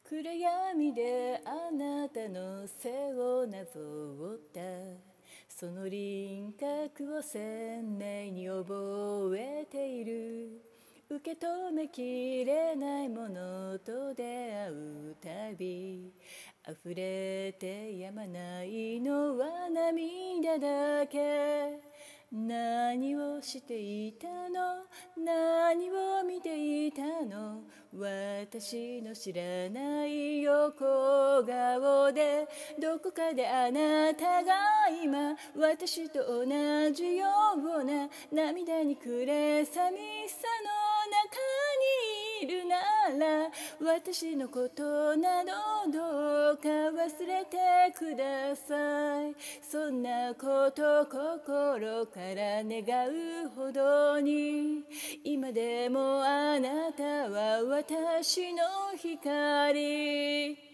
暗闇であなたの背をなぞったその輪郭を鮮明に覚えている。受け止めきれないものと出会うたび溢れてやまないのは涙だけ。何をしていたの、何を見ていたの、私の知らない横顔でどこかであなたが今私と同じような涙に暮れ寂しさの中にいるなら私のことなどどうか忘れてください。そんなこと心から願うほどに今でもあなたは私の光。